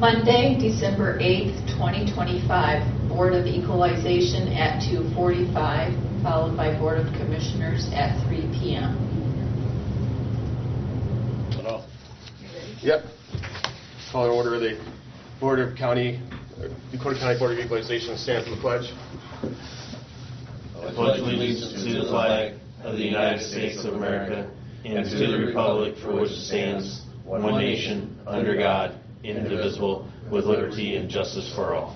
Monday, December 8th, 2025, Board of Equalization at 2:45, followed by Board of Commissioners at 3 p.m. Hello. Yep. Call to order the Dakota County Board of Equalization. Stand for the pledge. I pledge allegiance to the flag of the United States of America and to the republic for which it stands, one nation, under God, indivisible, with liberty and justice for all.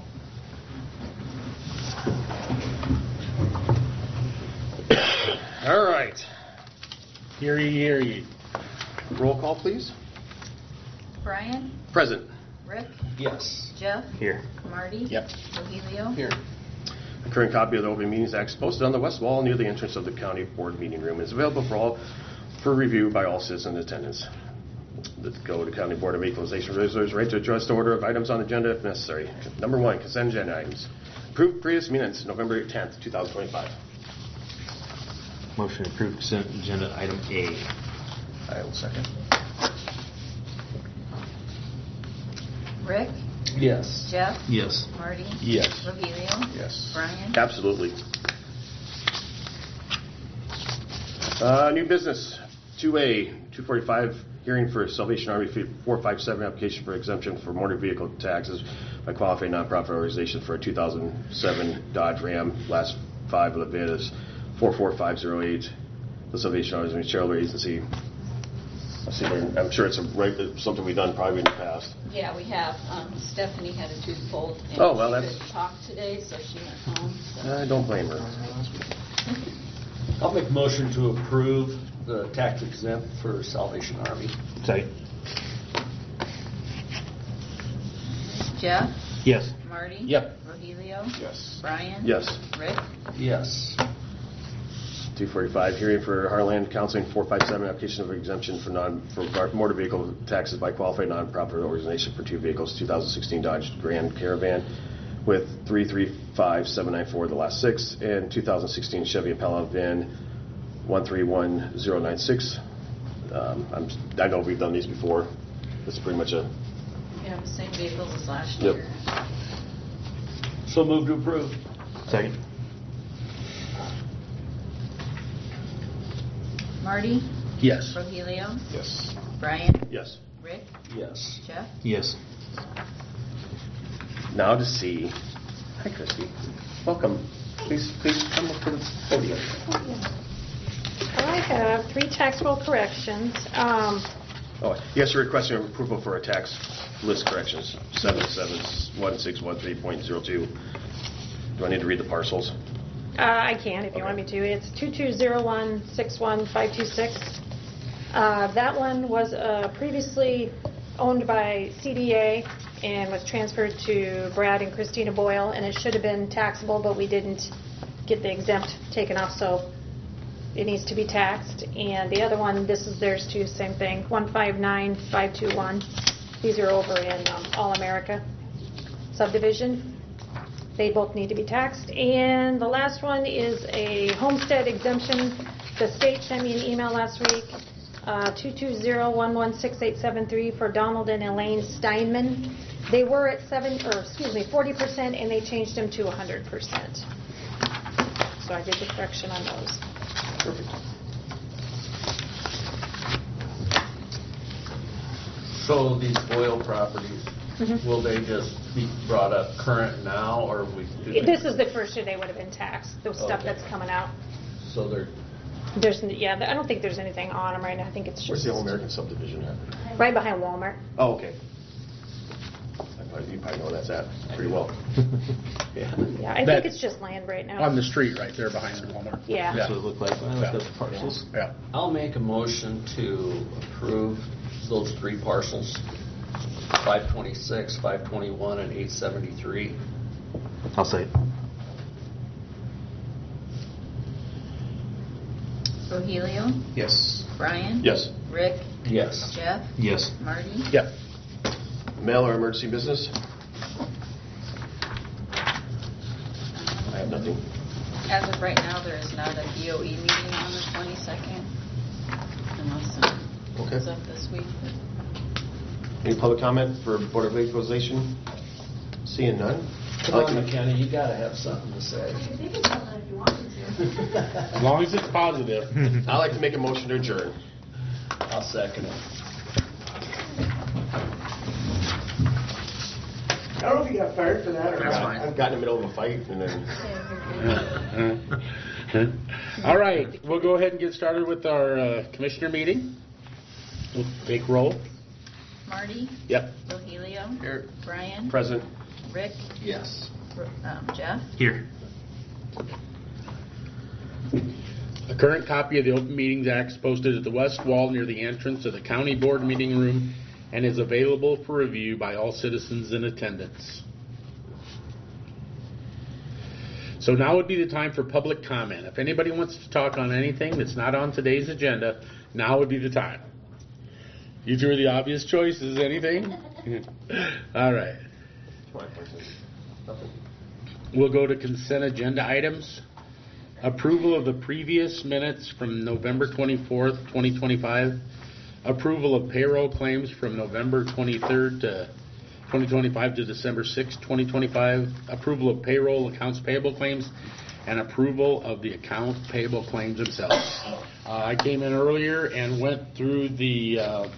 All right. Hear ye, hear ye. Roll call, please. Brian? Present. Rick? Yes. Jeff? Here. Marty? Yep. Rogelio? Here. A current copy of the Open Meetings Act is posted on the west wall near the entrance of the county board meeting room. It's available for review by all citizens in attendance. The Dakota County Board of Equalization reserves the right to address the order of items on the agenda if necessary. Number 1, consent agenda items. Approved previous minutes, November 10th, 2025. Motion to approve consent agenda item A. I will second. Rick? Yes. Jeff? Yes. Marty? Yes. Rogelio? Yes. Brian? Absolutely. New business, 2A, 245, hearing for Salvation Army 457 application for exemption for motor vehicle taxes by qualified nonprofit organization for a 2007 Dodge Ram. Last 5 of the bid is 44508. The Salvation Army Charitable Agency. I'm sure it's something we've done probably in the past. Yeah, we have. Stephanie had a tooth pulled and Oh, well, she that's- couldn't talk today, so she went home. So. I don't blame her. I'll make a motion to approve the tax exempt for Salvation Army. Second. Jeff? Yes. Marty? Yep. Rogelio? Yes. Brian? Yes. Rick? Yes. 245, hearing for Heartland Counseling 457, application of exemption for motor vehicle taxes by qualified nonprofit organization for 2 vehicles, 2016 Dodge Grand Caravan with 335794 the last 6, and 2016 Chevy Impala VIN 131096. I know we've done these before. It's pretty much a... Yeah, the same vehicles as last Yep. year. So move to approve. Second. Marty? Yes. Rogelio? Yes. Brian? Yes. Rick? Yes. Jeff? Yes. Now to see. Hi, Christy. Welcome. Please come up to the podium. I have 3 taxable corrections. Oh, yes, you're requesting approval for a tax list corrections, 771613.02. Do I need to read the parcels? I can if you want me to. It's 2201615526. That one was previously owned by CDA and was transferred to Brad and Christina Boyle, and it should have been taxable, but we didn't get the exempt taken off, so it needs to be taxed. And the other one, this is theirs too, same thing, 159521. These are over in All America subdivision. They both need to be taxed. And the last one is a homestead exemption. The state sent me an email last week, 220116873 for Donald and Elaine Steinman. They were at 40%, and they changed them to 100%. So I did the correction on those. Perfect. So these oil properties, will they just be brought up current now, or This is the first year they would have been taxed, the stuff Okay. that's coming out. So they're I don't think there's anything on them right now. I think it's Where's just the All-American subdivision at? right behind Walmart. Oh, okay. You probably know where that's at pretty well. Yeah, I think it's just land right now. On the street right there behind the Walmart. Yeah. That's what it looked like when I looked at the parcels. Yeah. I'll make a motion to approve those 3 parcels, 526, 521, and 873. I'll say. Rogelio? Yes. Brian? Yes. Rick? Yes. Jeff? Yes. Marty? Yep. Mail or emergency business? I have nothing. As of right now, there is not a DOE meeting on the 22nd, unless it Okay. comes up this week. Any public comment for Board of Equalization? Seeing none? Come on, McKenna, you gotta have something to say. As long as it's positive. I'd like to make a motion to adjourn. I'll second it. I don't know if you got fired for that or That's not. fine. I've got in the middle of a fight and then... All right, we'll go ahead and get started with our commissioner meeting. We'll take roll. Marty, Yep. Rogelio, Here. Brian, Present. Rick, Yes. Jeff. Here. A current copy of the Open Meetings Act is posted at the west wall near the entrance of the county board meeting room and is available for review by all citizens in attendance. So now would be the time for public comment. If anybody wants to talk on anything that's not on today's agenda, now would be the time. You drew the obvious choices. Anything? All right. Nothing. We'll go to consent agenda items. Approval of the previous minutes from November 24th, 2025. Approval of payroll claims from November 23rd to 2025 to December 6th, 2025. Approval of payroll accounts payable claims and approval of the account payable claims themselves. I came in earlier and went through the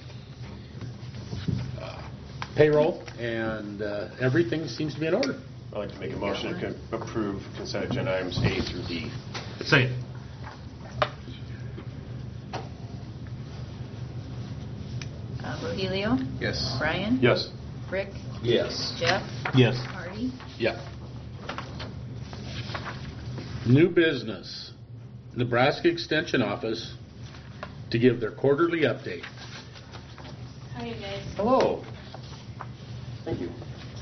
payroll and everything seems to be in order. I'd like to make a motion to approve consent agenda items A through D. Say. Rogelio, Yes. Brian, Yes. Rick, Yes. Jeff, Yes. Marty. Yeah. New business. Nebraska Extension Office to give their quarterly update. How are you guys? Hello. Thank you.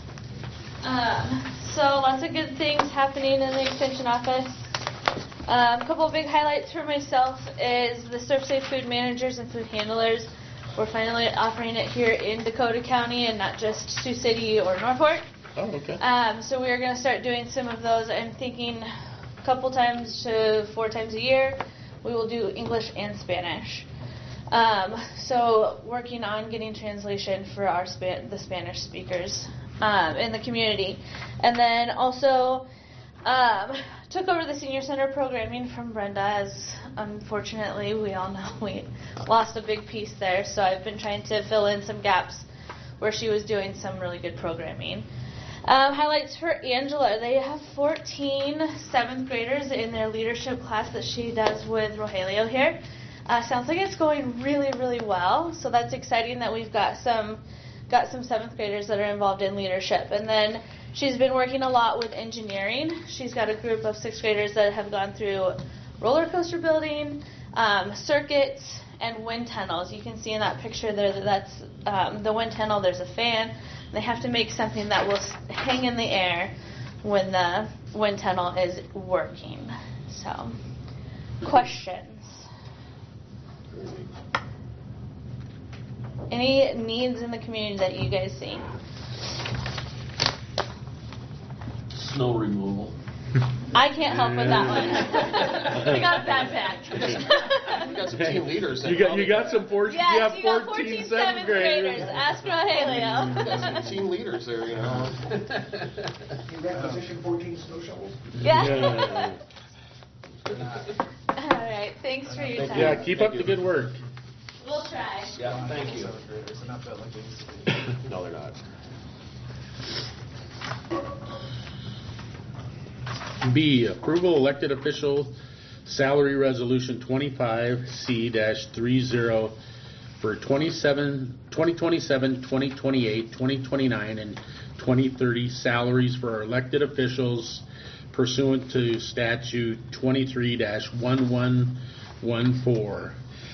So lots of good things happening in the extension office. A couple of big highlights for myself is the ServSafe food managers and food handlers. We're finally offering it here in Dakota County and not just Sioux City or Norfolk. Oh, okay. So we're going to start doing some of those. I'm thinking a couple times to 4 times a year. We will do English and Spanish. So working on getting translation for our the Spanish speakers in the community. And then also took over the senior center programming from Brenda, as unfortunately we all know we lost a big piece there. So I've been trying to fill in some gaps where she was doing some really good programming. Highlights for Angela. They have 14 7th graders in their leadership class that she does with Rogelio here. Sounds like it's going really, really well. So that's exciting that we've got some 7th graders that are involved in leadership. And then she's been working a lot with engineering. She's got a group of 6th graders that have gone through roller coaster building, circuits, and wind tunnels. You can see in that picture there that's the wind tunnel. There's a fan. They have to make something that will hang in the air when the wind tunnel is working. So, questions? Any needs in the community that you guys see? Snow removal. I can't help with that one. We got a backpack. You got some team leaders. You got some 14. Yes, you have you got 14 7th 7th graders. Ask Rogelio. You got some team leaders there, you know. You requisition 14 snow shovels? Yeah. All right. Thanks for your time. Yeah, keep up the good work. We'll try. Yeah, thank you. No, they're not. B, approval elected official salary resolution 25C-30 for 2027, 2028, 2029, and 2030 salaries for our elected officials pursuant to statute 23-1114.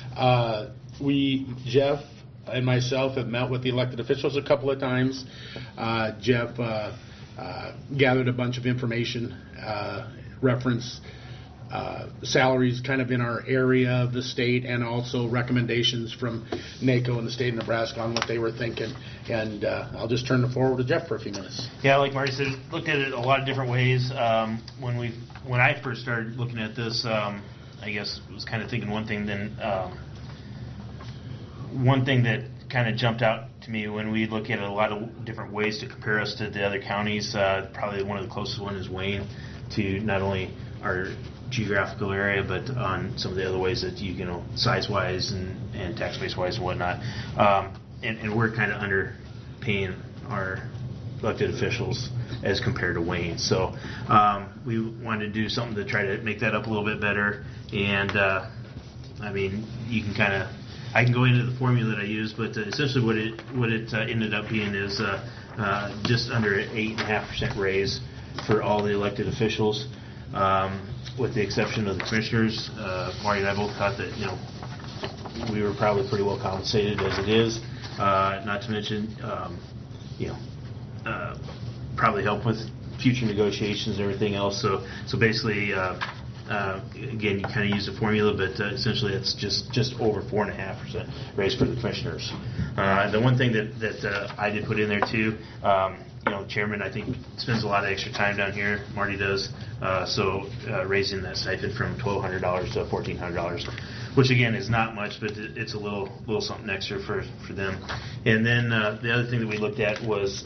Jeff and myself have met with the elected officials a couple of times. Jeff gathered a bunch of information, reference salaries kind of in our area of the state, and also recommendations from NACO and the state of Nebraska on what they were thinking. And I'll just turn the floor over to Jeff for a few minutes. Yeah, like Marty said, looked at it a lot of different ways. When I first started looking at this, I guess was kind of thinking one thing. Then one thing that kind of jumped out to me when we look at a lot of different ways to compare us to the other counties. Probably one of the closest one is Wayne, to not only our geographical area, but on some of the other ways that you know, size-wise and tax base-wise and whatnot. And we're kind of underpaying our elected officials as compared to Wayne. So we wanted to do something to try to make that up a little bit better. And I mean, you can kind of, I can go into the formula that I use, but essentially what it ended up being is just under an 8.5% raise for all the elected officials, with the exception of the commissioners. Marty and I both thought that, you know, we were probably pretty well compensated as it is. Not to mention, you know, probably help with future negotiations and everything else. So basically, again, you kind of use the formula, but essentially it's just over 4.5% raise for the commissioners. The one thing that I did put in there too, you know, the chairman, I think, spends a lot of extra time down here. Marty does. So raising that stipend from $1,200 to $1,400, which again is not much, but it's a little something extra for them. And then the other thing that we looked at was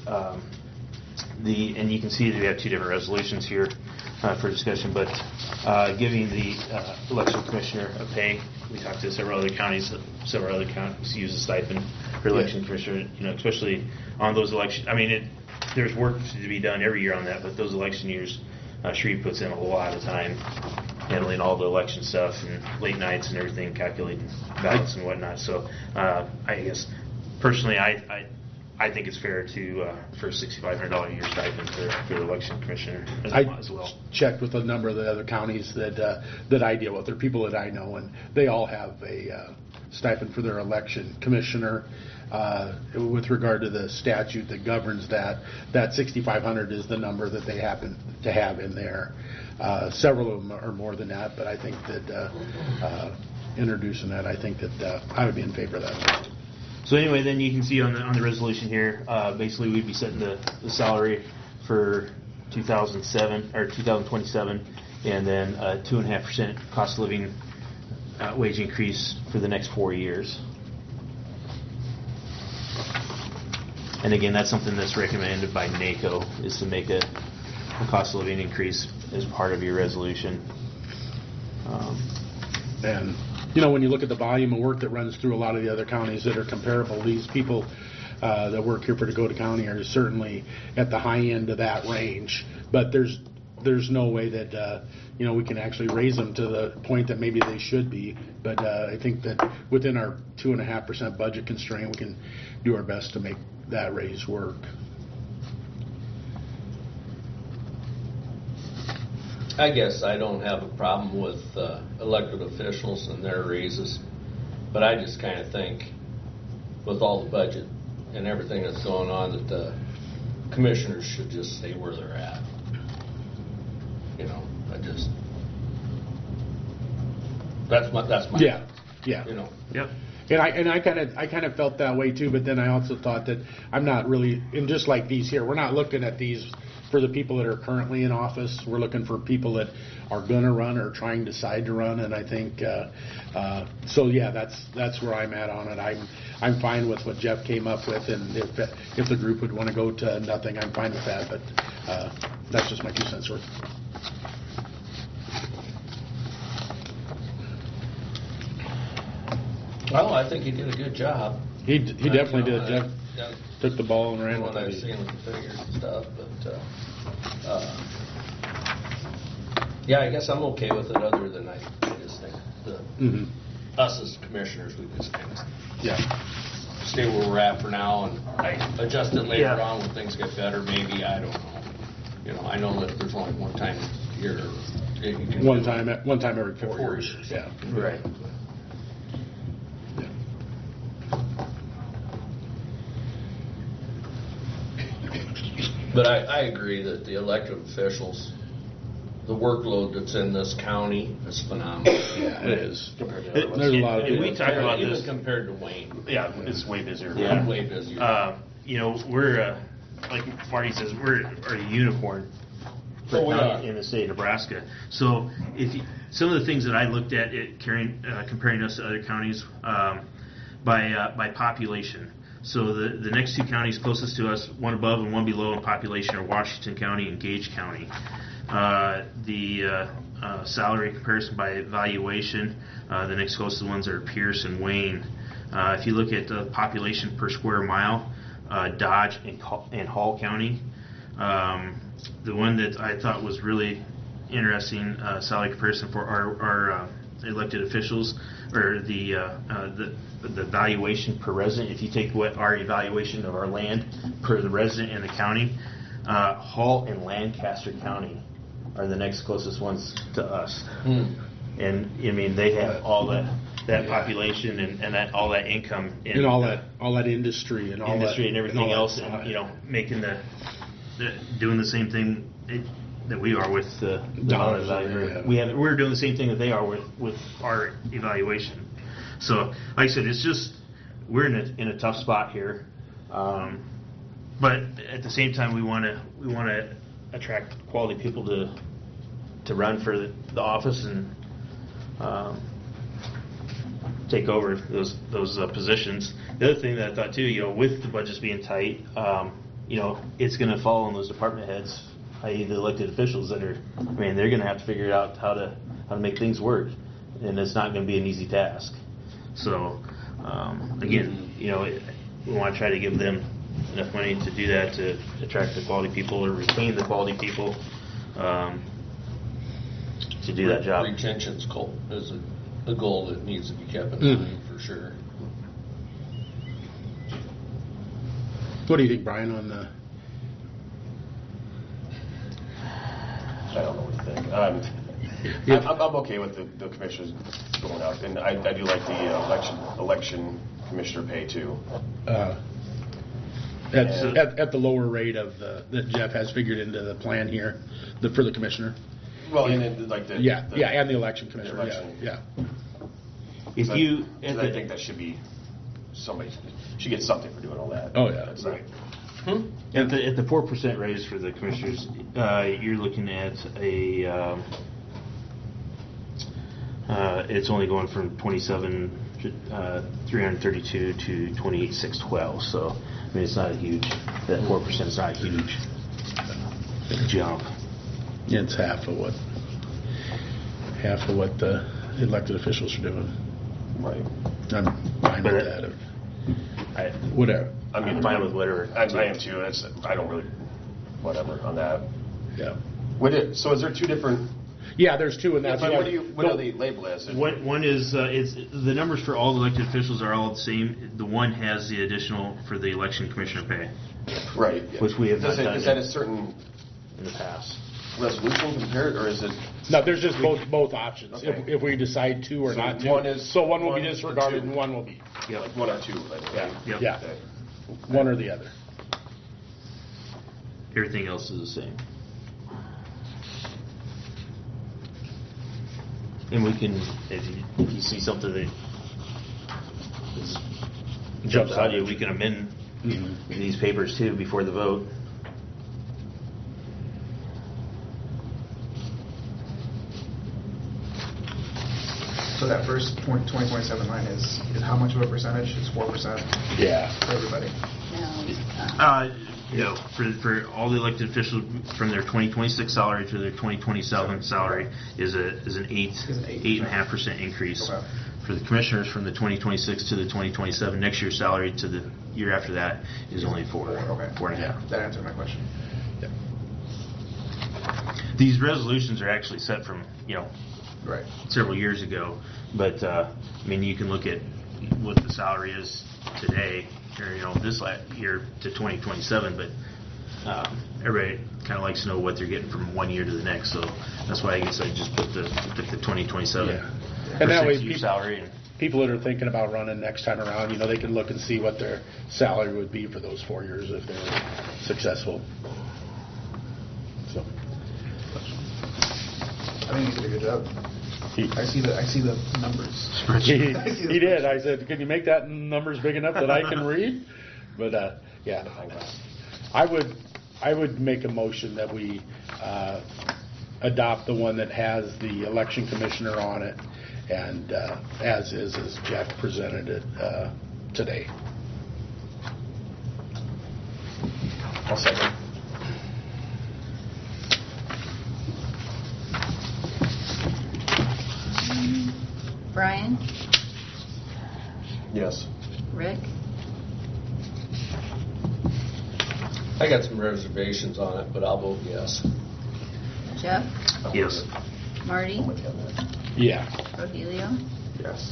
and you can see that we have two different resolutions here for discussion, but giving the election commissioner a pay. We talked to several other counties use a stipend for election commissioner, you know, especially on those elections. I mean, there's work to be done every year on that, but those election years, Shreve puts in a whole lot of time handling all the election stuff and late nights and everything, calculating ballots and whatnot. So I guess personally, I think it's fair to for a $6,500 a year stipend for the election commissioner as well. Checked with a number of the other counties that I deal with. They're people that I know, and they all have a stipend for their election commissioner. With regard to the statute that governs that $6,500 is the number that they happen to have in there. Several of them are more than that, but I think that introducing that, I think that I would be in favor of that. So anyway, then you can see on the resolution here, basically we'd be setting the salary for 2027, and then 2.5% cost of living wage increase for the next 4 years. And again, that's something that's recommended by NACO, is to make a cost of living increase as part of your resolution. And you know, when you look at the volume of work that runs through a lot of the other counties that are comparable, these people that work here for Dakota County are certainly at the high end of that range. But there's no way that you know, we can actually raise them to the point that maybe they should be. But I think that within our 2.5% budget constraint, we can do our best to make that raise work. I guess I don't have a problem with elected officials and their raises, but I just kind of think with all the budget and everything that's going on that the commissioners should just stay where they're at. You know, that's my Yeah. You know. Yep. And I kind of felt that way too, but then I also thought that I'm not really, and just like these here, we're not looking at these for the people that are currently in office. We're looking for people that are going to run or trying to decide to run, and I think so. Yeah, that's where I'm at on it. I'm fine with what Jeff came up with, and if the group would want to go to nothing, I'm fine with that. But that's just my 2 cents worth. Well, I think he did a good job. He definitely did. Jeff took the ball and ran with what it. I've seen with the figures and stuff, but yeah, I guess I'm okay with it. Other than I just think us as commissioners, we just kind of stay where we're at for now and adjust it later on when things get better. Maybe, I don't know. You know, I know that there's only one time a year. One time every 4 years. Yeah. Right. But I agree that the elected officials, the workload that's in this county is phenomenal. Yeah, it is. Compared to There's a lot of and we talk about even this compared to Wayne. Yeah, it's way busier. Yeah, way busier. You know, we're like Marty says, we're a unicorn in the state of Nebraska. So some of the things that I looked at comparing us to other counties by population. So the next two counties closest to us, one above and one below in population, are Washington County and Gage County. The salary comparison by evaluation, the next closest ones are Pierce and Wayne. If you look at the population per square mile, Dodge and Hall County. The one that I thought was really interesting salary comparison for our elected officials, or the valuation per resident. If you take what our evaluation of our land per the resident in the county, Hall and Lancaster County are the next closest ones to us. And I mean, they have all that population and that all that income and all that industry and all that, and everything else, and making doing the same thing that we are with the dollars. We're doing the same thing that they are with our evaluation. So, like I said, it's just we're in a tough spot here, but at the same time, we want to attract quality people to run for the office and take over those positions. The other thing that I thought too, with the budgets being tight, it's going to fall on those department heads, i.e. the elected officials they're going to have to figure out how to make things work, and it's not going to be an easy task. So, again, we want to try to give them enough money to do that, to attract the quality people or retain the quality people to do that job. Retention's goal is a goal that needs to be kept in mind for sure. What do you think, Brian, on the... I don't know what to think. I'm okay with the commissioners going up, and I do like the election commissioner pay too. At the lower rate of that Jeff has figured into the plan here, for the commissioner. Well, and then like and the election commissioner. Yeah. If you, I think that should be somebody should get something for doing all that. Oh yeah, that's right. At the 4% raise for the commissioners, you're looking at it's only going from 27,332 to 28,612. So I mean, it's not a huge. That 4% is not a huge jump. Yeah, it's half of what the elected officials are doing. Right. I'm fine with that. Whatever. I'm fine with whatever. I am too. I don't really, whatever on that. Yeah. So is there two different? Yeah, there's two, and that's what do they label as? One is the numbers for all elected officials are all the same. The one has the additional for the election commissioner pay. Right. Which we have not done. Is that a certain in the past resolution compared, or is it? No, there's just both options. Okay. If we decide to or not to. One will be disregarded and one will be. Yeah, like one or two. Yeah. Okay. One or the other. Everything else is the same. And we can, if you see something that jumps out at you, we can amend these papers too before the vote. So that first 2027 line is how much of a percentage? It's 4%. Yeah. For everybody. For all the elected officials, from their 2026 salary to their 2027 salary is an 8.5% increase. Okay. For the commissioners, from the 2026 to the 2027 next year's salary to the year after that is only 4. Okay. 4.5. That answered my question. Yeah. These resolutions are actually set from right several years ago, but you can look at what the salary is today, or this year to 2027, but everybody kind of likes to know what they're getting from one year to the next, so that's why I guess I just put the 2027 and that way salary. People that are thinking about running next time around, they can look and see what their salary would be for those 4 years if they're successful. So I think you did a good job. I see the numbers. He did. I said, "Can you make that numbers big enough that I can read?" But I would make a motion that we adopt the one that has the election commissioner on it, and as Jeff presented it today. I'll second. Brian, Yes. Rick, I got some reservations on it, but I'll vote yes. Jeff, Yes. Marty, I'm with you on that. Yeah. Rogelio, Yes.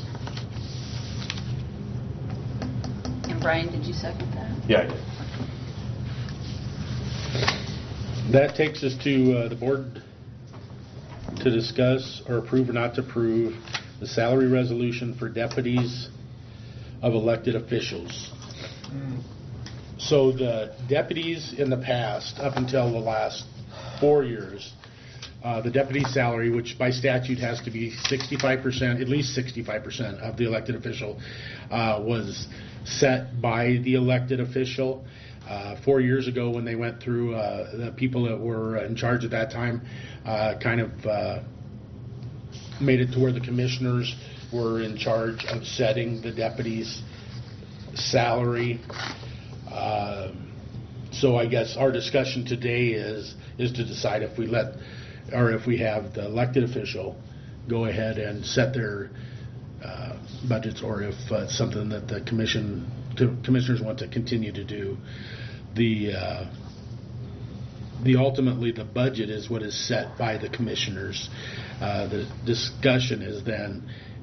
and Brian, did you second that? Yeah, I did. That takes us to the board to discuss or approve or not to approve the salary resolution for deputies of elected officials. So the deputies in the past, up until the last 4 years, the deputy salary, which by statute has to be 65%, at least 65% of the elected official, was set by the elected official. 4 years ago, when they went through, the people that were in charge at that time kind of made it to where the commissioners were in charge of setting the deputy's salary. So I guess our discussion today is to decide if we let, or if we have the elected official go ahead and set their budgets, or if it's something that the commissioners want to continue to do. The ultimately the budget is what is set by the commissioners. The discussion is then,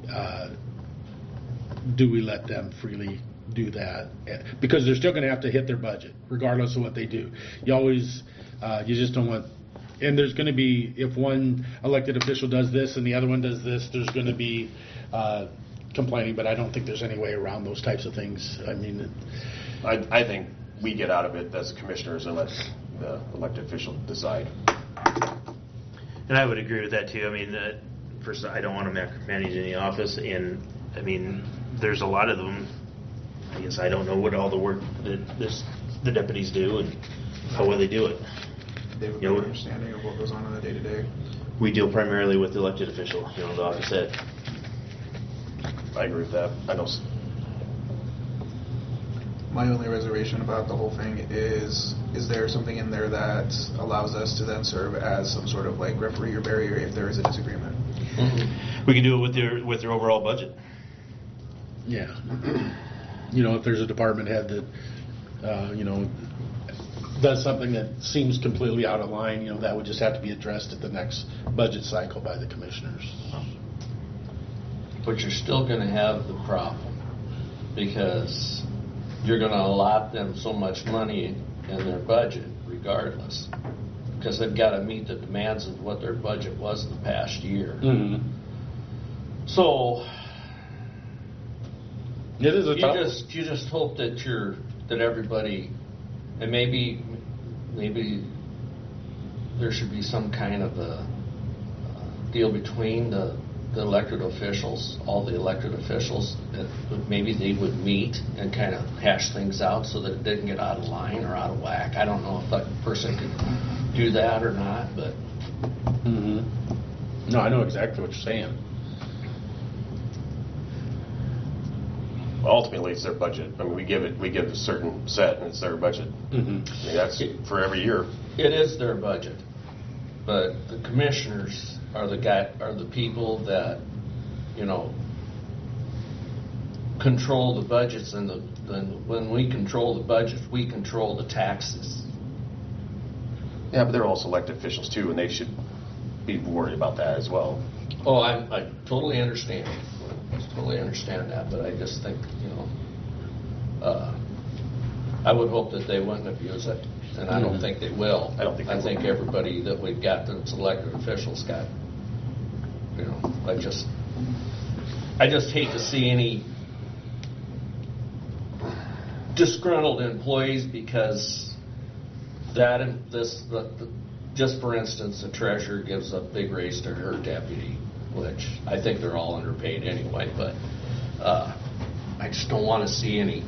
do we let them freely do that? Because they're still going to have to hit their budget regardless of what they do. You always, you just don't want, and there's going to be, if one elected official does this and the other one does this, there's going to be complaining, but I don't think there's any way around those types of things. I mean, I think we get out of it as commissioners and let the elected official decide. And I would agree with that too. I mean, first, I don't want to micromanage any office, and I mean, there's a lot of them. I guess I don't know what all the work that the deputies do and how well they do it. They have a good understanding of what goes on a day-to-day. We deal primarily with the elected official, the office head. I agree with that. I know. My only reservation about the whole thing is there something in there that allows us to then serve as some sort of like referee or barrier if there is a disagreement? We can do it with their overall budget. yeah. If there's a department head that, does something that seems completely out of line, that would just have to be addressed at the next budget cycle by the commissioners. But you're still going to have the problem, because you're going to allot them so much money in their budget regardless, because they've got to meet the demands of what their budget was the past year. Mm-hmm. So It is a tough. you just hope that everybody, and maybe there should be some kind of a deal between the elected officials, all the elected officials, that maybe they would meet and kind of hash things out so that it didn't get out of line or out of whack. I don't know if that person could do that or not, but. Mm-hmm. No, I know exactly what you're saying. Ultimately, it's their budget. I mean, we give a certain set, and it's their budget. Mm-hmm. I mean, that's for every year. It is their budget, but the commissioners are the people that, control the budgets, and when we control the budgets, we control the taxes. Yeah, but they're also elected officials too, and they should be worried about that as well. Oh, I totally understand. Totally understand that, but I just think, I would hope that they wouldn't abuse it, and I don't think they will. I don't think they I think will. everybody that we've got that's elected officials got, I just hate to see any disgruntled employees because just for instance, the treasurer gives a big raise to her deputy, which I think they're all underpaid anyway, but I just don't want to see any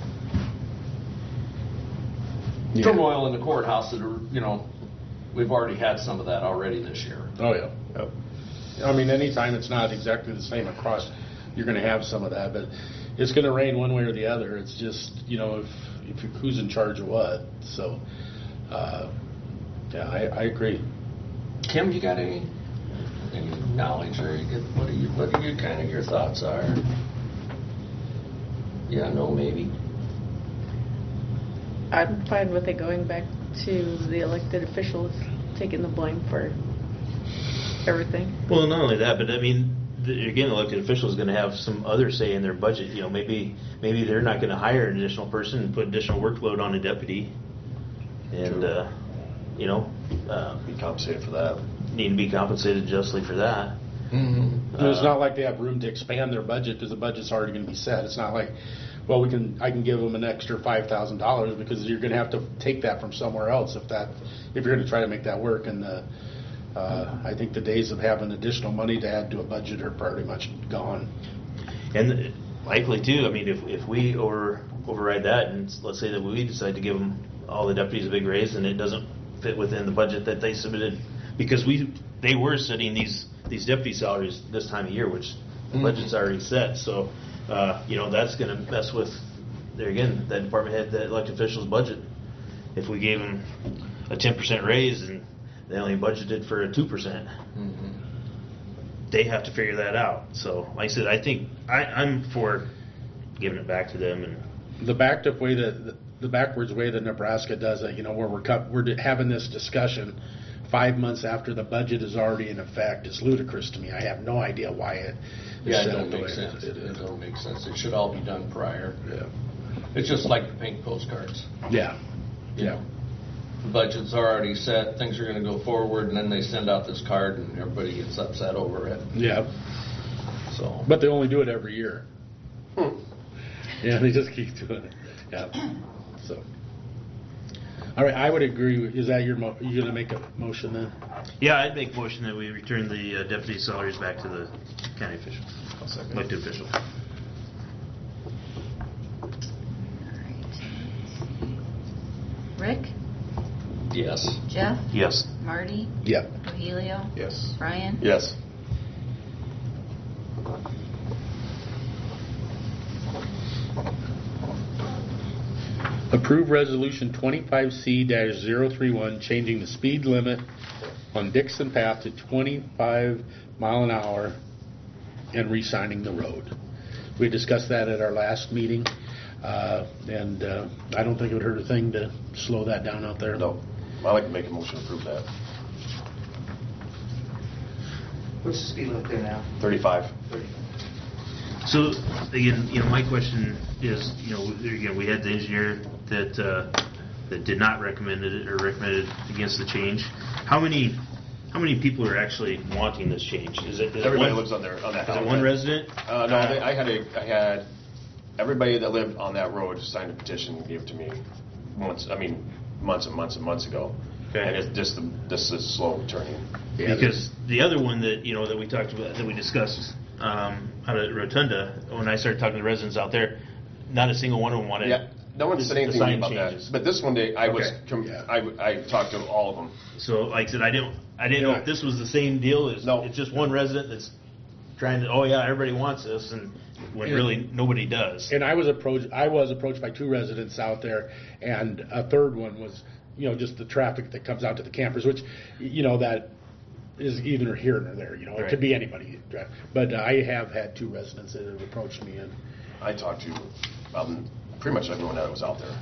turmoil in the courthouse that are, we've already had some of that already this year. Oh, yeah. Yep. I mean, anytime it's not exactly the same across, you're going to have some of that, but it's going to rain one way or the other. It's just, who's in charge of what. So, yeah, I agree. Kim, you got any knowledge or what are your kind of your thoughts are? Yeah, no, maybe. I'm fine with it going back to the elected officials taking the blame for everything. Well, not only that, but I mean, again, the elected official is going to have some other say in their budget. You know, maybe they're not going to hire an additional person and put additional workload on a deputy, and you know, Be compensated for that. need to be compensated justly for that. It's not like they have room to expand their budget because the budget's already going to be set. It's not like, well, I can give them an extra $5,000 because you're going to have to take that from somewhere else if you're going to try to make that work. And I think the days of having additional money to add to a budget are pretty much gone. And likely too, I mean, if we override that, and let's say that we decide to give them all the deputies a big raise, and it doesn't fit within the budget that they submitted, because they were setting these deputy salaries this time of year, which the budget's already set. So, you know, that's going to mess with, there again, that department head, that elected official's budget. If we gave them a 10% raise and they only budgeted for a 2%, they have to figure that out. So, like I said, I think I'm for giving it back to them. And The backwards way that Nebraska does it, you know, where we're having this discussion 5 months after the budget is already in effect, is ludicrous to me. I have no idea why it is Yeah, it set up don't the make way sense. it is. It don't make sense. It should all be done prior. Yeah. It's just like the pink postcards. Yeah. You know, the budget's already set, things are going to go forward, and then they send out this card, and everybody gets upset over it. Yeah. So, But they only do it every year. Yeah, they just keep doing it. Yeah. So. All right, I would agree. Is that you going to make a motion then? yeah, I'd make a motion that we return the deputy salaries back to the county officials, elected officials. Rick? yes. Jeff? Yes. Marty? Yep. Rogelio? Yes. Brian? Yes. Approve Resolution 25C-031, changing the speed limit on Dixon Path to 25 mile an hour and re-signing the road. We discussed that at our last meeting, and I don't think it would hurt a thing to slow that down out there. No. I'd like to make a motion to approve that. What's the speed limit there now? 35. So again, you know, my question is, you know, again, we had the engineer that did not recommend it or recommended against the change. How many people are actually wanting this change? Is it Everybody lives on that Is house. it one resident? No, I had everybody that lived on that road signed a petition and gave it to me months and months ago. Okay. And it's just this is slow turning. Yeah, Because the other one that that we talked about, that we discussed out at Rotunda, when I started talking to residents out there, not a single one of them wanted. Yeah, no one said the anything sign about changes. that. But this one day, I talked to all of them. So, like I said, I didn't know if this was the same deal. It's just one resident that's trying to. Oh yeah, everybody wants this, and when really nobody does. And I was approached by 2 residents out there, and a third one was, you know, just the traffic that comes out to the campers, which, you know, that is either here or there. You know, it could be anybody. But I have had 2 residents that have approached me, and I talked to pretty much everyone that was out there.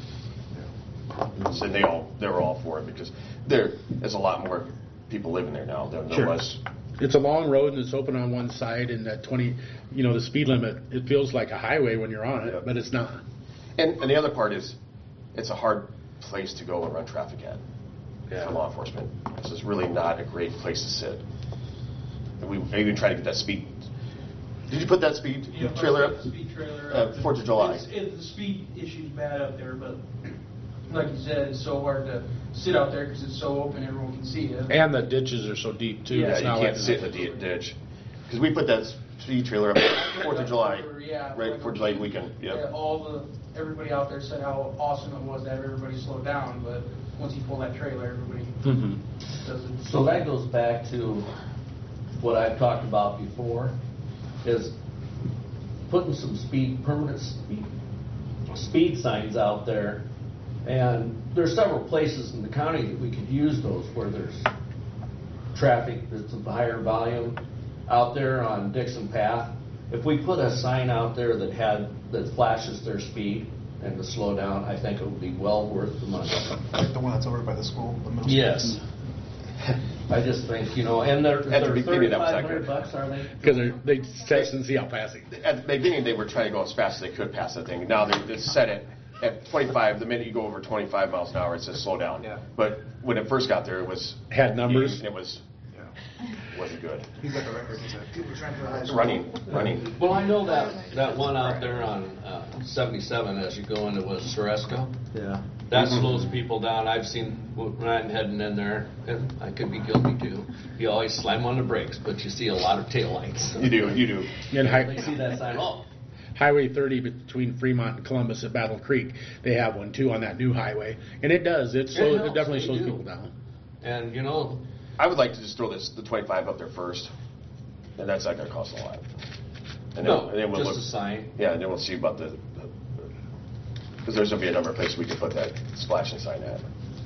So they were all for it because there's a lot more people living there now than there was. It's a long road and it's open on one side, and that 20, you know, the speed limit, it feels like a highway when you're on it, but it's not. And the other part is, it's a hard place to go and run traffic at for law enforcement. This is really not a great place to sit. We even tried to get that speed. Did you put that speed trailer up? Speed trailer up. 4th of July. The speed issue's bad up there, but like you said, it's so hard to sit out there because it's so open, everyone can see it. And the ditches are so deep too. Yeah, It's you not can't like sit in the ditch. Because we put that speed trailer up 4th of July, right before July weekend. Yep. Everybody out there said how awesome it was to have everybody slow down, but once you pull that trailer, everybody does it. So that goes back to what I've talked about before, is putting some permanent speed signs out there And there's several places in the county that we could use those where there's traffic that's of higher volume. Out there on Dixon Path, if we put a sign out there that flashes their speed and to slow down, I think it would be well worth the money. Like the one that's over by the school, the middle school? Yes. I just think, and they're At the beginning, that was accurate. $3,500, are they? Because they test and see how fast they At the beginning, they were trying to go as fast as they could past that thing. Now they set it at 25. The minute you go over 25 miles an hour, it says slow down. Yeah. But when it first got there, it was had numbers. and it wasn't good. He's got the record, he said. People trying to high school. Running. Well, I know that one out there on 77 as you go into Ceresco. Yeah. That slows people down. I've seen when I'm heading in there, and I could be guilty too. You always slam on the brakes, but you see a lot of taillights. You do. And They see that sign. Oh, Highway 30 between Fremont and Columbus at Battle Creek, they have one too on that new highway, and it does. It helps, definitely they slows do. people down. and I would like to just throw the 25 up there first, and that's not going to cost a lot. And then we'll just look, a sign. Yeah, and then we'll see about because there's going to be a number of places we could put that splashing sign at.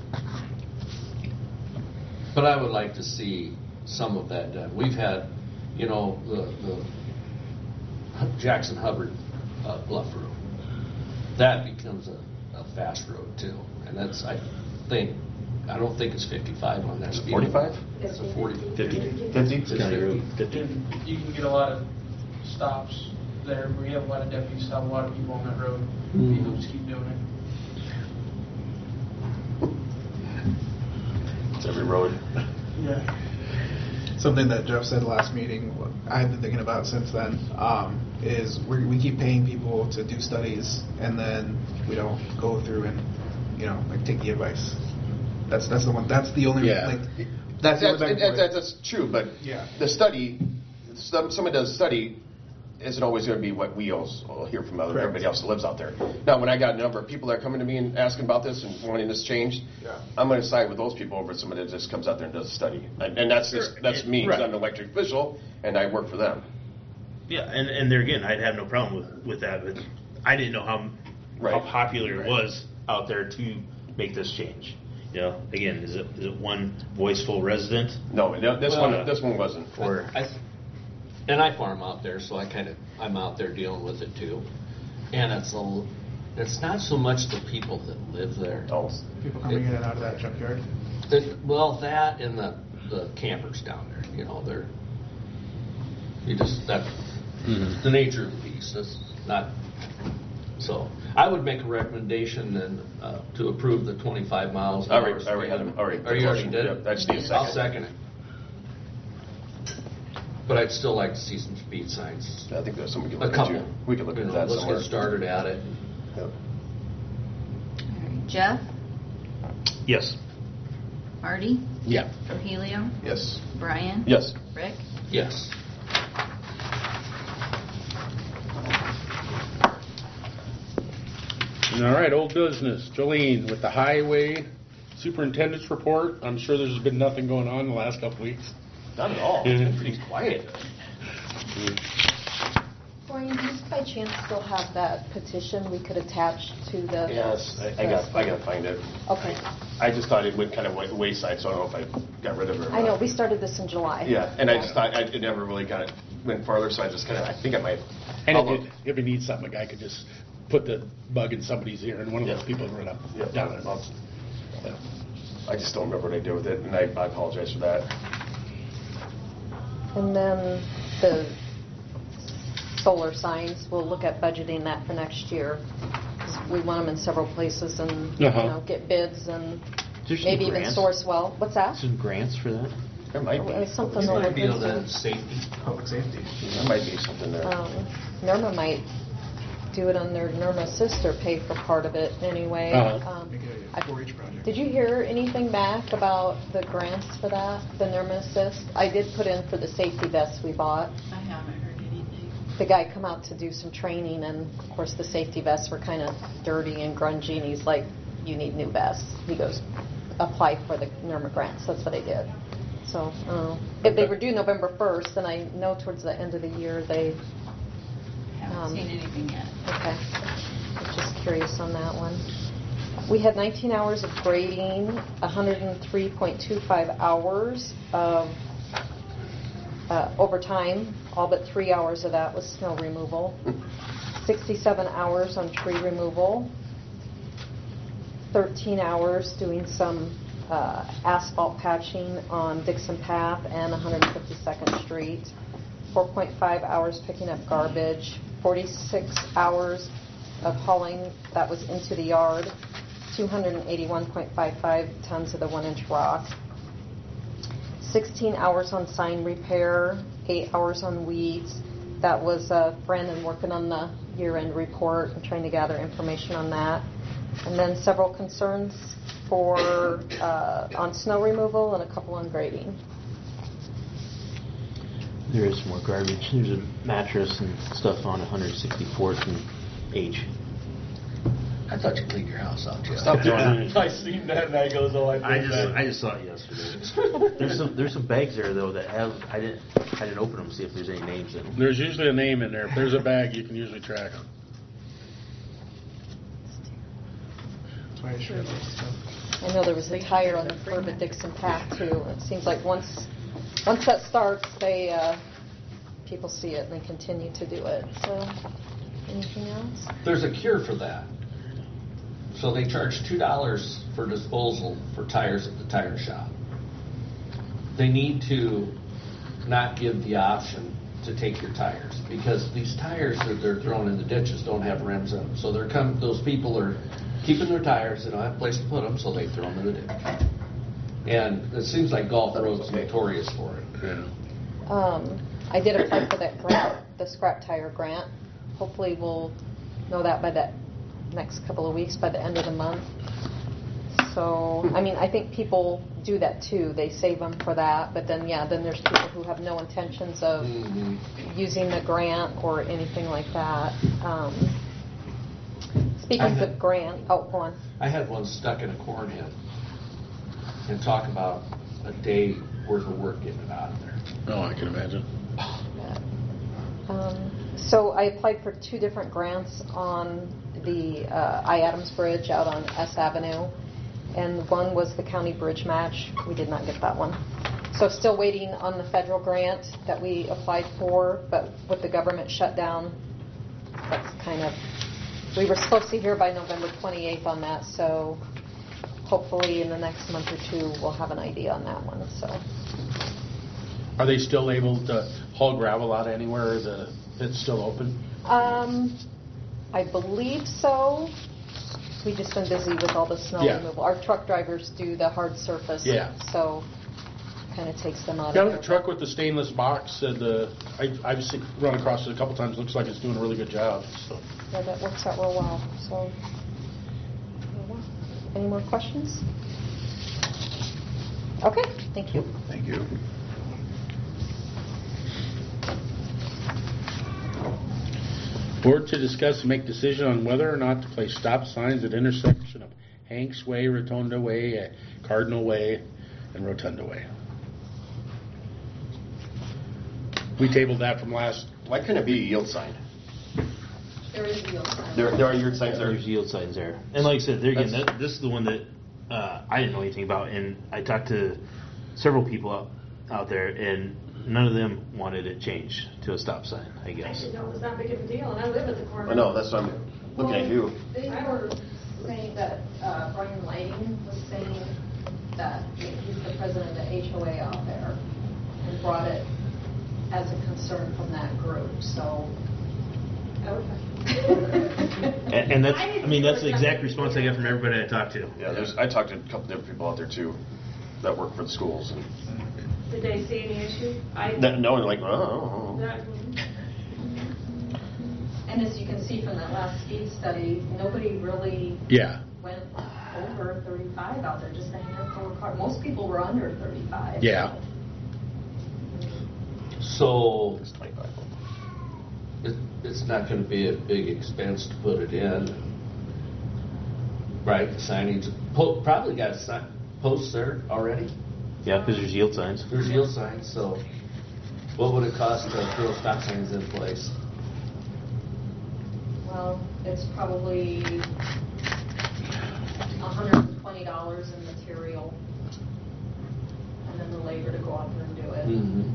But I would like to see some of that done. We've had, the Jackson Hubbard Bluff Road. That becomes a fast road too, and that's I don't think it's 55 on that speed. 45? It's a 40. 50? It's 50. You can get a lot of stops there. We have a lot of deputies stop a lot of people on that road. People just keep doing it. It's every road. Yeah. Something that Jeff said last meeting, I've been thinking about since then, is we keep paying people to do studies, and then we don't go through and, take the advice. That's the one. That's the only. Yeah. That's true, but Yeah. the study, someone does study, isn't always going to be what we all hear from Correct. everybody else that lives out there. Now, when I got a number of people that are coming to me and asking about this and wanting this changed, Yeah. I'm going to side with those people over somebody that just comes out there and does a study. And that's me, because I'm an elected official, and I work for them. Yeah, and there again, I'd have no problem with that, but I didn't know how popular it was out there to make this change. Again, is it one voiceful resident? No, this one wasn't. And I farm out there, so I'm out there dealing with it too. And it's not so much the people that live there. Oh. People coming in and out of that junkyard. That and the campers down there, they're that's the nature of the beast. That's not. So I would make a recommendation then to approve the 25 miles. I already had them. Are you already did? Yep, I just need a second. I'll second it. But I'd still like to see some speed signs. I think there's something we can A look couple. into. We can look into that Let's somewhere. get started at it. Yep. Jeff, Yes. Marty, Yeah. Rogelio, Yes. Brian, Yes. Rick. Yes. All right, old business. Jolene with the highway superintendent's report. I'm sure there's been nothing going on in the last couple weeks. Not at all. It's been pretty quiet. Brian, do you by chance still have that petition we could attach to the... Yes, I got to find it. Okay. I just thought it went kind of wayside, so I don't know if I got rid of it or I know, not. we started this in July. Yeah, and I just thought it never really went farther, so I just I think I might. And I'll look. if it needs something, a guy could just put the bug in somebody's ear, and one of those people would run up down it. I just don't remember what I did with it, and I apologize for that. And then the solar signs, we'll look at budgeting that for next year. 'Cause we want them in several places and get bids and maybe even Sourcewell. What's that? Some grants for that? There might be. It's something It to might look be able to into. safety. Public safety. There might be something there. NERMA might do it on their NERMA Assist or pay for part of it anyway. Make it a 4-H project. Did you hear anything back about the grants for that, the NERMA Assist? I did put in for the safety vests we bought. I haven't heard anything. The guy come out to do some training, and of course the safety vests were kind of dirty and grungy, and he's like, you need new vests. He goes, apply for the NERMA grants. That's what I did. So, if they were due November 1st, then I know towards the end of the year they... Haven't seen anything yet. Okay. I was just curious on that one. We had 19 hours of grading, 103.25 hours of overtime. All but 3 hours of that was snow removal. 67 hours on tree removal. 13 hours doing some asphalt patching on Dixon Path and 152nd Street. 4.5 hours picking up garbage. 46 hours of hauling that was into the yard. 281.55 tons of the 1-inch rock. 16 hours on sign repair. 8 hours on weeds. That was Brandon working on the year-end report and trying to gather information on that. And then several concerns for on snow removal and a couple on grading. There is more garbage. There's a mattress and stuff on 164th and H. I thought you cleaned your house out, Jeff. Stop doing that. I seen that and I goes, oh, I just saw it yesterday. There's some bags there though that have I didn't open them to see if there's any names in them. There's usually a name in there. If there's a bag, you can usually track them. I know there was a tire on the curb at Dixon Path too. It seems like once that starts, they people see it and they continue to do it. So, anything else? There's a cure for that. So they charge $2 for disposal for tires at the tire shop. They need to not give the option to take your tires because these tires that they're throwing in the ditches don't have rims on them. So those people are keeping their tires, they don't have a place to put them, so they throw them in the ditch. And it seems like Gulf Road's notorious for it. Yeah. I did apply for that grant, the scrap tire grant. Hopefully we'll know that by the next couple of weeks, by the end of the month. So, I mean, I think people do that too. They save them for that, but then, then there's people who have no intentions of using the grant or anything like that. Speaking of grant, go on. I had one stuck in a corn head and talk about a day worth of work getting it out of there. Oh, I can imagine. So I applied for 2 different grants on the I-Adams Bridge out on S Avenue, and one was the county bridge match. We did not get that one. So still waiting on the federal grant that we applied for, but with the government shutdown, that's kind of, we were supposed to hear by November 28th on that, so hopefully in the next month or 2 we'll have an idea on that one. So. Are they still able to haul gravel out anywhere, or the pit's still open? I believe so. We've just been busy with all the snow removal. Our truck drivers do the hard surface, so kind of takes them out. Yeah, the truck with the stainless box, I've run across it a couple times. Looks like it's doing a really good job. So. Yeah, that works out real well. So, any more questions? Okay, thank you. Thank you. Board to discuss and make decision on whether or not to place stop signs at intersection of Hanks Way, Rotunda Way, Cardinal Way, and Rotunda Way. We tabled that from last. Why couldn't it be a yield sign? There is a yield sign. There are yield signs there. There's yield signs there. And like I said, there again, this is the one that I didn't know anything about, and I talked to several people out there, and none of them wanted it changed to a stop sign, I guess. I didn't know it was that big of a deal, and I live at the corner. I know, that's what I'm looking at you. They were saying that Brian Lighting was saying that he's the president of the HOA out there and brought it as a concern from that group. So, and that's, I mean, that's the exact response I got from everybody I talked to. Yeah, I talked to a couple different people out there too that work for the schools. And did they see any issue? no, they're like, oh. And as you can see from that last speed study, nobody really went over 35 out there, just a handful of cars. Most people were under 35. Yeah. So it's not going to be a big expense to put it in, right? The signage probably got posts there already. Yeah, because there's yield signs. There's yield signs. So what would it cost to throw stop signs in place? Well, it's probably $50 in material, and then the labor to go out there and do it.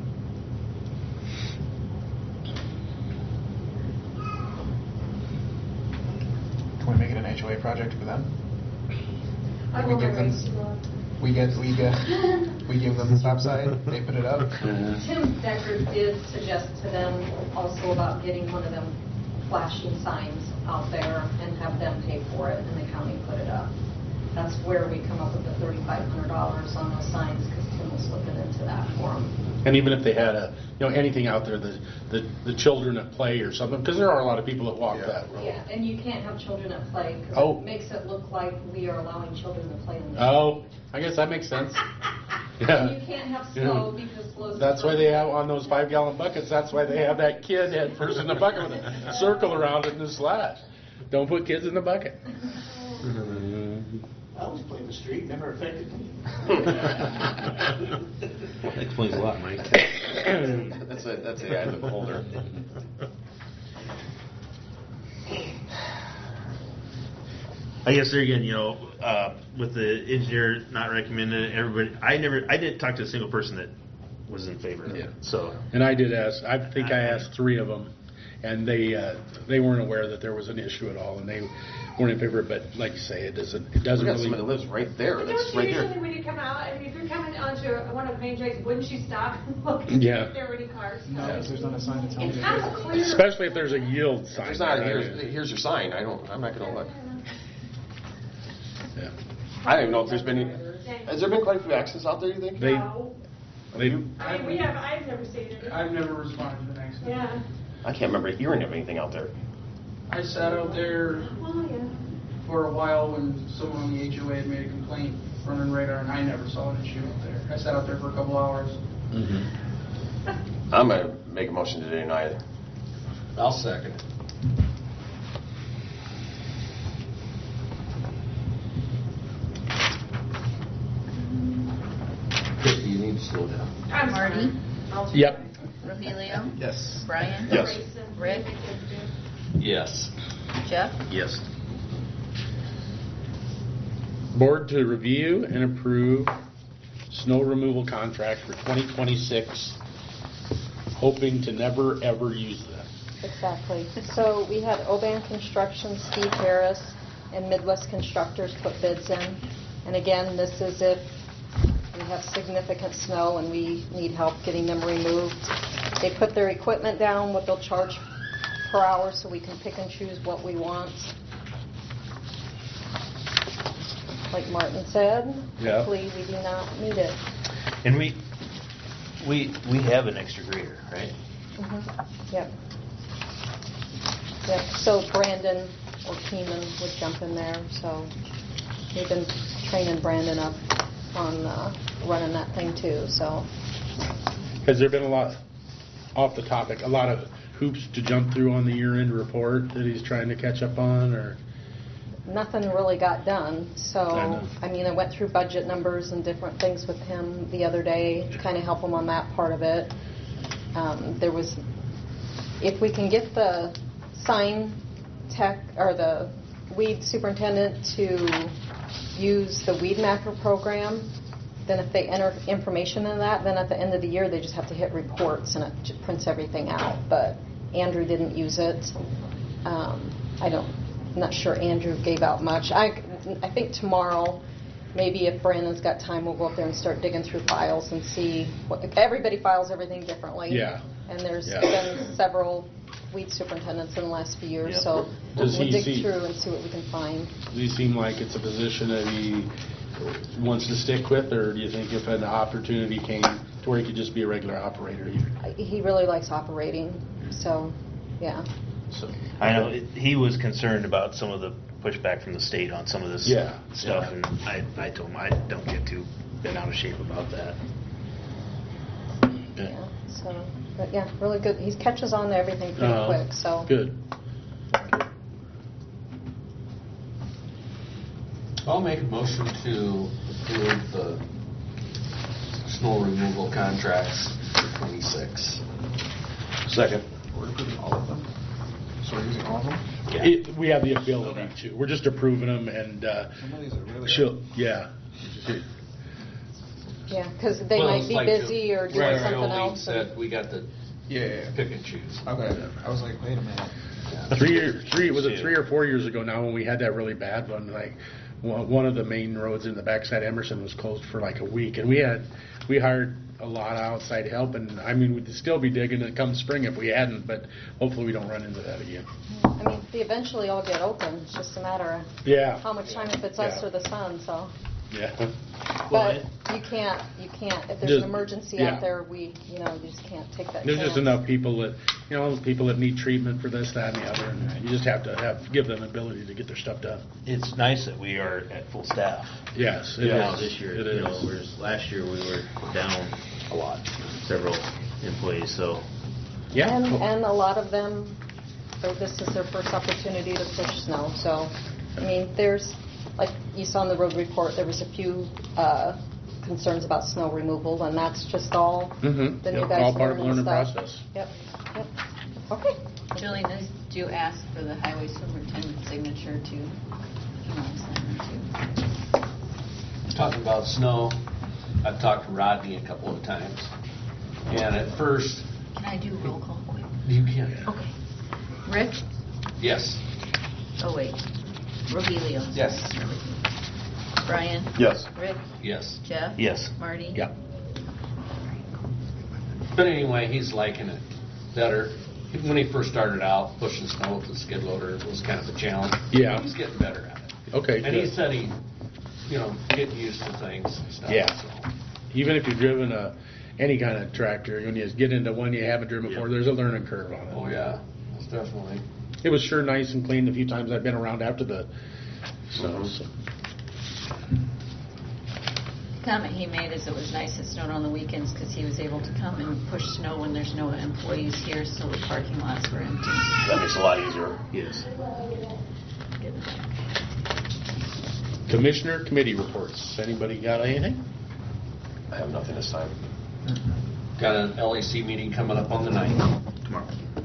Can we make it an HOA project for them? I We will give them- raise you up. We give them the stop sign, they put it up. Tim Decker did suggest to them also about getting one of them flashing signs out there and have them pay for it and the county put it up. That's where we come up with the $3,500 on those signs, because Tim was looking into that for them. And even if they had anything out there, the children at play or something, because there are a lot of people that walk that road. Yeah, and you can't have children at play, because Oh. it makes it look like we are allowing children to play in the Oh, I guess that makes sense. Yeah. You can't have slow, because slow's... That's why they have on those 5-gallon buckets. That's why they have that kid head first in the bucket with a circle around it and a slash. Don't put kids in the bucket. I always play in the street, never affected me. That explains a lot, Mike. That's the eye of the beholder. I guess there again, with the engineer not recommending it, everybody, I didn't talk to a single person that was in favor of it. Yeah. So, And I did ask. I think I asked 3 of them, and they weren't aware that there was an issue at all, and they weren't in favor. But like you say, it doesn't We got really. someone that lives right there. Don't That's you right usually, here. when you come out, I mean, if you're coming onto one of the main drags, wouldn't you stop and look Yeah. if there were any cars? No, because there's not a sign to tell It's me. kind of clear. Especially if there's a yield sign. There's not. there. Here's your sign. I'm not going to look. Yeah. I don't even know if there's been any. Has there been quite a few accidents out there, you think? They- No. They, I mean, I've never seen it. I've never responded to an accident. Yeah. I can't remember hearing of anything out there. I sat out there Oh, yeah. for a while when someone on the HOA had made a complaint running radar, and I never saw an issue out there. I sat out there for a couple hours. I'm going to make a motion to deny it. I'll second it. Christie, you need to slow down. I'm Marty? Yep. Rogelio? Yes. Brian? Yes. Rick? Yes. Jeff? Yes. Board to review and approve snow removal contract for 2026, hoping to never ever use them. Exactly. So we had Oban Construction, Steve Harris, and Midwest Constructors put bids in. And again, this is if we have significant snow and we need help getting them removed. They put their equipment down, what they'll charge per hour, so we can pick and choose what we want. Like Martin said, Yeah. hopefully we do not need it. and we have an extra grader, right? Yep. Yep, so Brandon or Keenan would jump in there, so we've been training Brandon up on running that thing too, so. Has there been a lot, off the topic, a lot of hoops to jump through on the year-end report that he's trying to catch up on, or? Nothing really got done, so, I know. I mean, I went through budget numbers and different things with him the other day, to kind of help him on that part of it. There was, if we can get the sign tech, or the weed superintendent to use the Weed Macker program, then if they enter information in that, then at the end of the year, they just have to hit reports and it prints everything out. But Andrew didn't use it. I'm not sure Andrew gave out much. I think tomorrow, maybe if Brandon's got time, we'll go up there and start digging through files and see what, everybody files everything differently. Yeah. And there's Yeah. been several weed superintendents in the last few years, Yeah. so Does we'll he dig see- through and see what we can find. Does he seem like it's a position that he wants to stick with, or do you think if an opportunity came to where he could just be a regular operator? He really likes operating, so, yeah. So, I know he was concerned about some of the pushback from the state on some of this Yeah, stuff, yeah. and I told him I don't get too bent out of shape about that. Yeah, so, but yeah, really good. He catches on to everything pretty quick, so. Good. I'll make a motion to approve the snow removal contracts for 26. Second. We're approving all of them. So we're using all of them? We have the ability to. We're just approving them, and Some of these are really yeah. Yeah, because they might be busy or doing something else. Said we got the pick and choose. Okay. I was like, wait a minute. 3 or 4 years ago now when we had that really bad one, like one of the main roads in the backside Emerson was closed for like a week, and we hired a lot of outside help, and I mean we'd still be digging it come spring if we hadn't, but hopefully we don't run into that again. I mean, they eventually all get open. It's just a matter of how much time, if it's us or the sun. So. Yeah. But you can't. If there's an emergency out there, you just can't take that. There's just enough people that need treatment for this, that, and the other, and you just have to give them the ability to get their stuff done. It's nice that we are at full staff. Yes, it is. This year, it is. Whereas last year we were down a lot, several employees. So. Yeah. And a lot of them, this is their first opportunity to push snow. So, I mean, there's. Like you saw in the road report, there was a few concerns about snow removal, and that's just all the new guys all part of the learning process. Yep. Okay. Julie, did you ask for the highway superintendent's signature to Talking about snow, I've talked to Rodney a couple of times, and at first... Can I do roll call quick? You can. Okay. Rick? Yes. Oh, wait. Rogelio? Yes. Brian? Yes. Rick? Yes. Jeff? Yes. Marty? Yeah. But anyway, he's liking it better. When he first started out, pushing snow with the skid loader was kind of a challenge. Yeah. He's getting better at it. Okay, And good. he said getting used to things and stuff. Yeah. So. Even if you've driven any kind of tractor, when you get into one you haven't driven before, there's a learning curve on it. Oh, yeah. That's definitely. It was sure nice and clean the few times I've been around after the snow. So. The comment he made is it was nice it snowed on the weekends because he was able to come and push snow when there's no employees here, so the parking lots were empty. That makes it a lot easier. Yes. Commissioner committee reports. Anybody got anything? I have nothing this time. Got an LAC meeting coming up on the 9th. Tomorrow.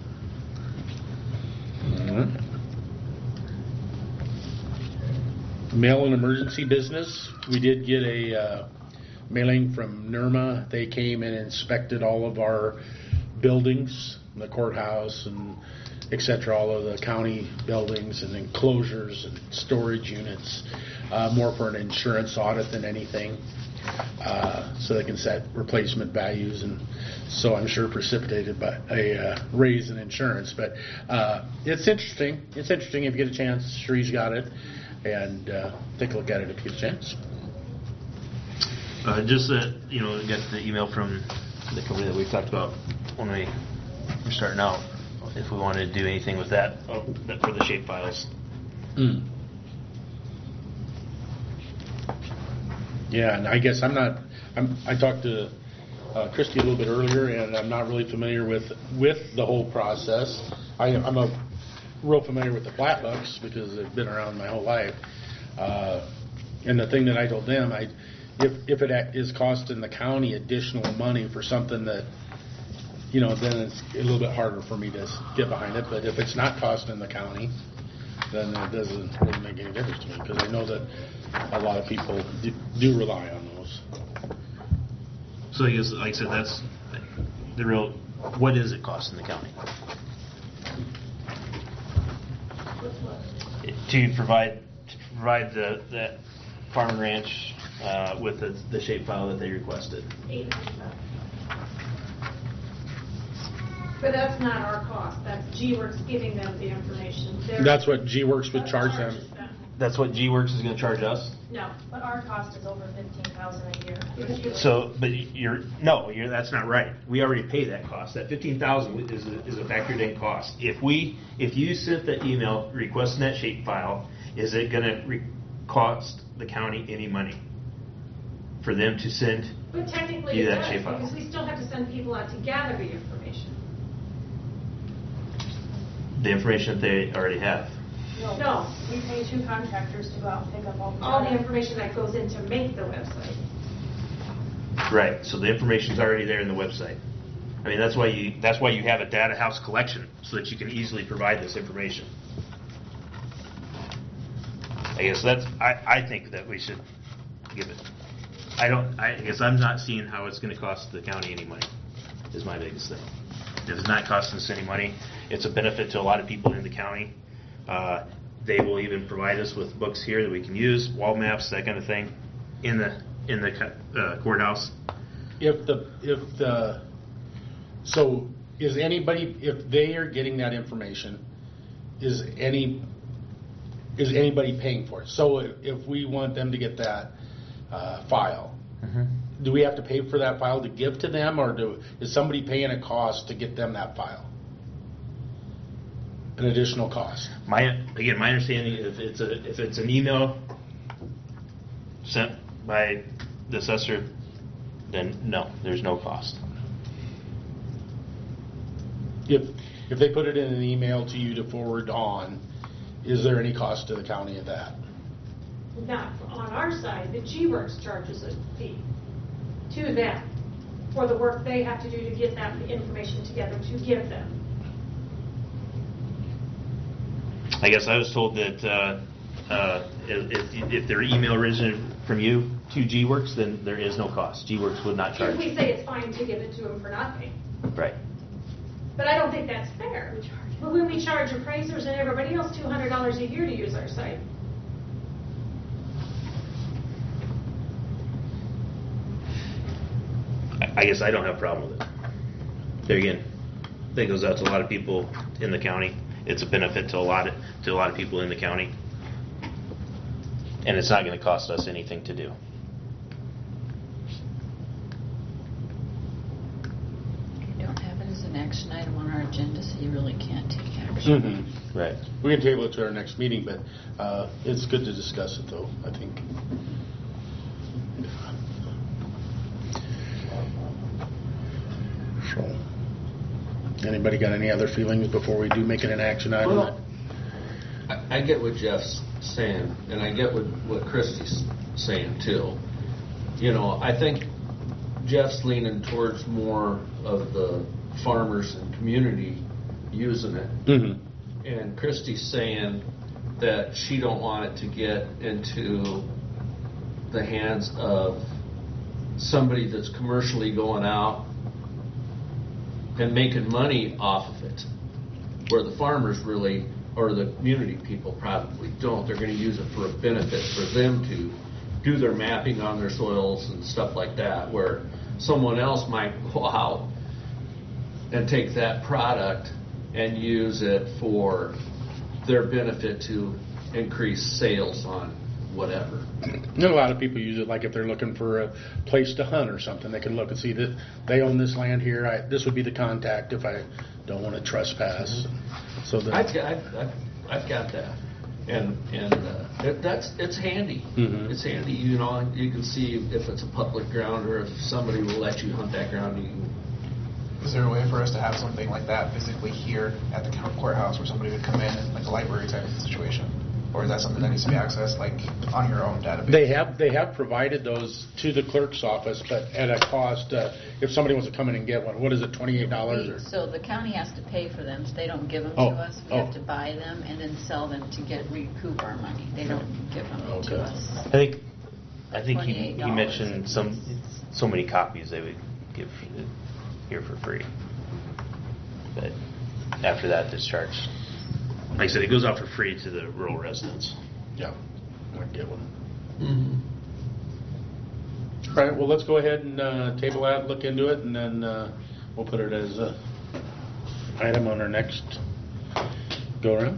Mail and emergency business. We did get a mailing from NERMA. They came and inspected all of our buildings, the courthouse and et cetera, all of the county buildings and enclosures and storage units, more for an insurance audit than anything. So they can set replacement values, and so I'm sure precipitated by a raise in insurance. But it's interesting. It's interesting if you get a chance. Sherry's got it, and take a look at it if you get a chance. Just that, got the email from the company that we talked about when we were starting out, if we wanted to do anything with that for the shape files. Yeah, and I guess I talked to Christy a little bit earlier, and I'm not really familiar with the whole process. I'm real familiar with the flat bucks because they've been around my whole life. And the thing that I told them, if it is costing the county additional money for something that, then it's a little bit harder for me to get behind it. But if it's not costing the county, then it doesn't really make any difference to me because I know that a lot of people do rely on those. So I guess, like I said, that's the real. What is it costing the county to provide that farm and ranch with the shape file that they requested? But that's not our cost. That's G-Works giving them the information. That's what G-Works would charge them. That's what G-Works is going to charge us? No, but our cost is over $15,000 a year. So, but that's not right. We already pay that cost. That $15,000 is a factored in cost. If you sent the email requesting that shape file, is it going to cost the county any money for them to send But technically you it that does, shape file? because we still have to send people out to gather the information. The information that they already have. No, we pay 2 contractors to go out and pick up all the information that goes in to make the website. Right. So the information's already there in the website. I mean, that's why you have a data house collection, so that you can easily provide this information. I guess I think that we should give it. I guess I'm not seeing how it's going to cost the county any money, is my biggest thing. If it's not costing us any money, it's a benefit to a lot of people in the county. They will even provide us with books here that we can use, wall maps, that kind of thing, in the courthouse. So is anybody, if they are getting that information, is anybody paying for it? So if we want them to get that file, do we have to pay for that file to give to them, or is somebody paying a cost to get them that file? An additional cost? My understanding, if it's an email sent by the assessor, then no, there's no cost. If they put it in an email to you to forward on, is there any cost to the county of that? Not on our side, the G-Works charges a fee to them for the work they have to do to get that information together to give them. I guess I was told that if their email originated from you to G-Works, then there is no cost. G-Works would not charge. If we say it's fine to give it to them for nothing. Right. But I don't think that's fair. But when we charge appraisers and everybody else $200 a year to use our site. I guess I don't have a problem with it. There again, I think it goes out to a lot of people in the county. It's a benefit to a lot of people in the county, and it's not going to cost us anything to do. We don't have it as an action item on our agenda, so you really can't take action. Right. We can table it to our next meeting, but it's good to discuss it, though, I think. So, anybody got any other feelings before we do make it an action item? Well, I get what Jeff's saying, and I get what Christie's saying, too. You know, I think Jeff's leaning towards more of the farmers and community using it. And Christie's saying that she don't want it to get into the hands of somebody that's commercially going out and making money off of it, where the farmers really, or the community people probably don't. They're going to use it for a benefit for them to do their mapping on their soils and stuff like that, where someone else might go out and take that product and use it for their benefit to increase sales on whatever. And a lot of people use it, like if they're looking for a place to hunt or something, they can look and see that they own this land here. This would be the contact if I don't want to trespass. So I've got that, and it's handy. It's handy. You know, you can see if it's a public ground or if somebody will let you hunt that ground. Is there a way for us to have something like that physically here at the courthouse where somebody would come in, like a library type of situation? Or is that something that needs to be accessed like on your own database? They have provided those to the clerk's office, but at a cost. If somebody wants to come in and get one, what is it, $28? So the county has to pay for them. So they don't give them to us. We have to buy them and then sell them to recoup our money. They don't give them to us. I think he mentioned so many copies they would give here for free, but after that it's charged. Like I said, it goes out for free to the rural residents. Yeah, I get one. All right, well, let's go ahead and table that, look into it, and then we'll put it as an item on our next go-around.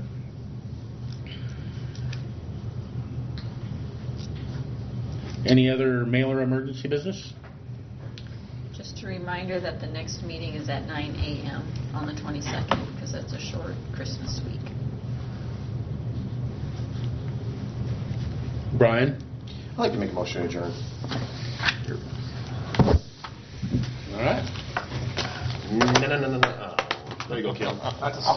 Any other mail or emergency business? Just a reminder that the next meeting is at 9 a.m. on the 22nd, because that's a short Christmas week. Brian? I'd like to make a motion to adjourn. All right. No. There you go, Kim.